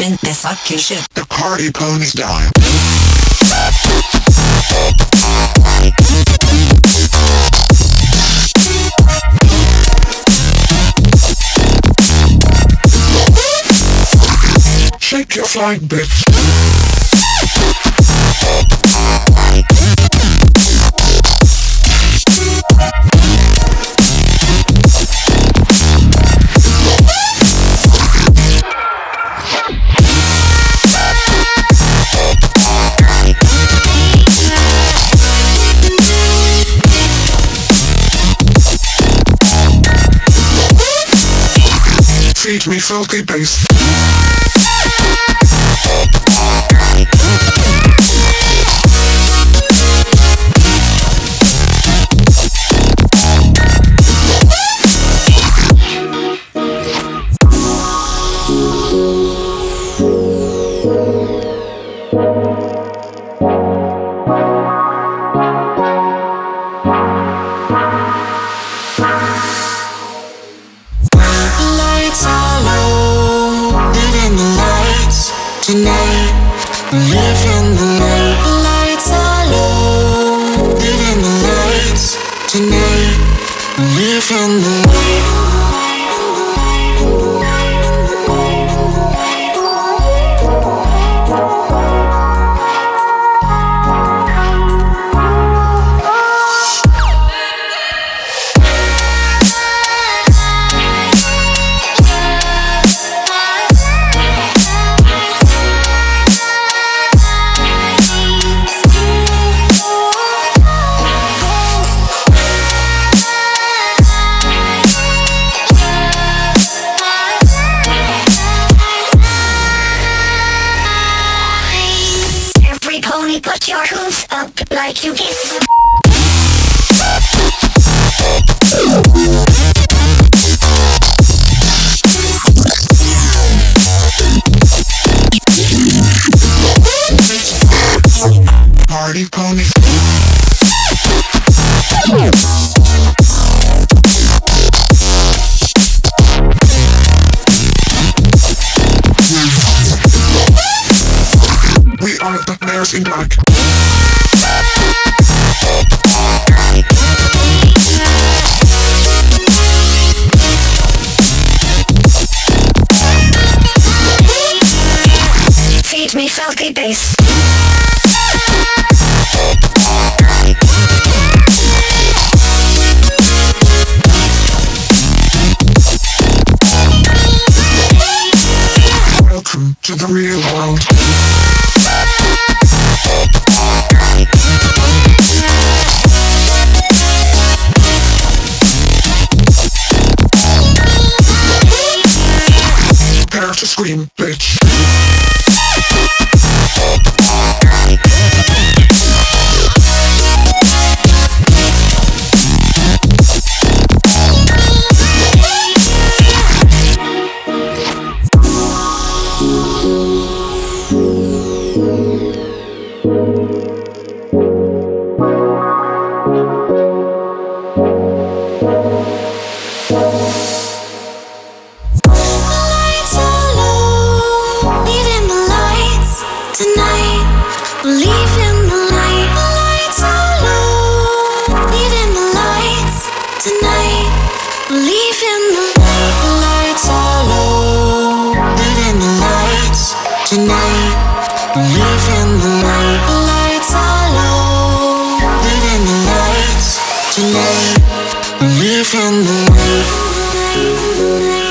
spin this fucking shit. The party pony's dying. Shake your flying bitch. Feed me filthy bass. Tonight, live in the light. Lights are low. Live in the lights. Tonight, live in the light. Pony, put your hooves up like you give Party pony. We are the Bears in Black. Feed me filthy bass. Welcome to the real world. Prepare to scream, bitch. Lights are low. Live in the lights. Tonight, live in the light. Lights are low. Live in the lights. Tonight, live in the light. Lights are low. Live in the lights. Tonight, live in the light. Lights are low. Live in the lights. Tonight, live in the light.